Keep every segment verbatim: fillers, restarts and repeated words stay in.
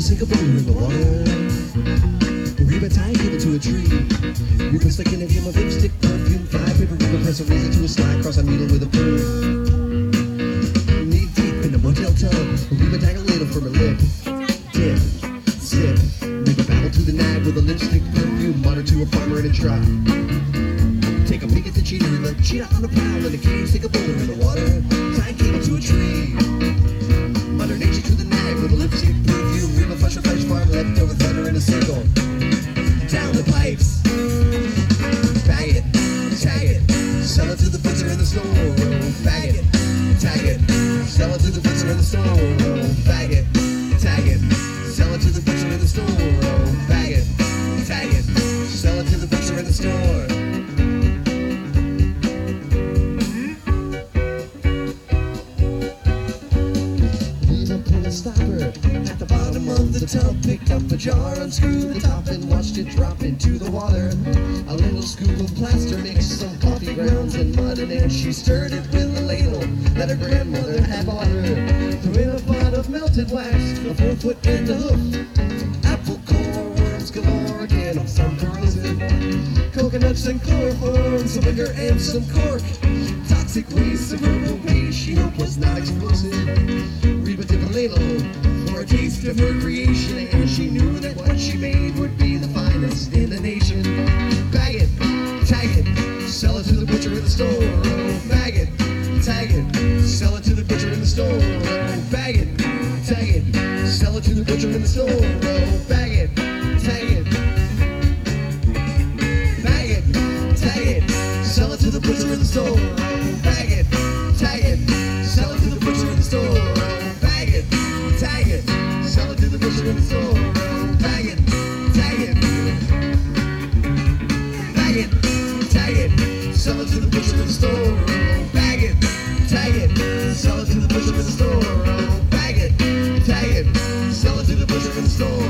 sink a boat in the water. Reba tie cable to a tree. Reba sticking a him of lipstick, perfume, fly paper. Reba press a razor to a slide, cross a needle with a pearl. Knee deep in a motel tub. Reba tag a ladle from her lip. Dip, sip. Reba babble to the nag with a lipstick, perfume, water to a farmer in a truck. Take a peek at the cheater, Reba cheetah on a prowl in a cage, stick a boulder in the water. Tie cable to a tree. Mother nature to the nag with a lipstick, perfume. Reba flush a fresh farm, leftover thunder in a circle. Down the pipes. Bag it, tag it, sell it to the butcher in the store. Bag it, tag it, sell it to the butcher in the store. Bag it, tag it, sell it to the butcher in the store. Bag it, tag it, sell it to the butcher in the store. Stopper at the bottom of the tub, picked up a jar, unscrewed the top and watched it drop into the water. A little scoop of plaster mixed some coffee grounds and mud, and then she stirred it with a ladle that her grandmother had bought her. Threw in a pot of melted wax, a four foot and a hoof, apple core, worms galore, a can of some frozen coconuts and chloroform, some vinegar and some cork. Toxic waste of herbal paste she hoped was not explosive. Reba took a ladle for a taste of her creation, and she knew that what she made would be the finest in the nation. Bag it, tag it, sell it to the butcher in the store. Oh, bag it, tag it, sell it to the butcher in the store. Oh, bag it, tag it, sell it to the butcher in the store. Oh, bag it, tag it, bag it, tag it, sell it to the butcher in the store. Oh, bag it, tag it, sell it to the butcher in the store. Bag it, tag it, sell it to the butcher in the store. Bag it, tag it, bag it, tag it, sell it to the butcher in the store. Bag it, tag it, sell it to the butcher in the store. Bag it, tag it, sell it to the butcher in the store.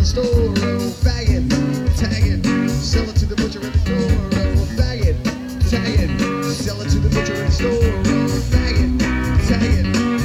the store. Oh, bag it, tag it, sell it to the butcher at the door. Oh, bag it, tag it, sell it to the butcher at the store. Oh, bag it, tag it,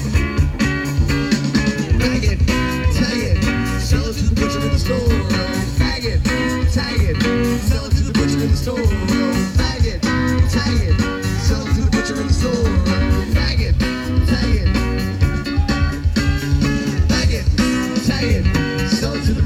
bag it, tag it, sell it to the butcher at the store. Oh, bag it, tag it, sell it to the butcher at the store. Oh, bag it, tag it, sell it to the butcher at the store. Oh, bag it, tag it, bag it, tag it, sell it to the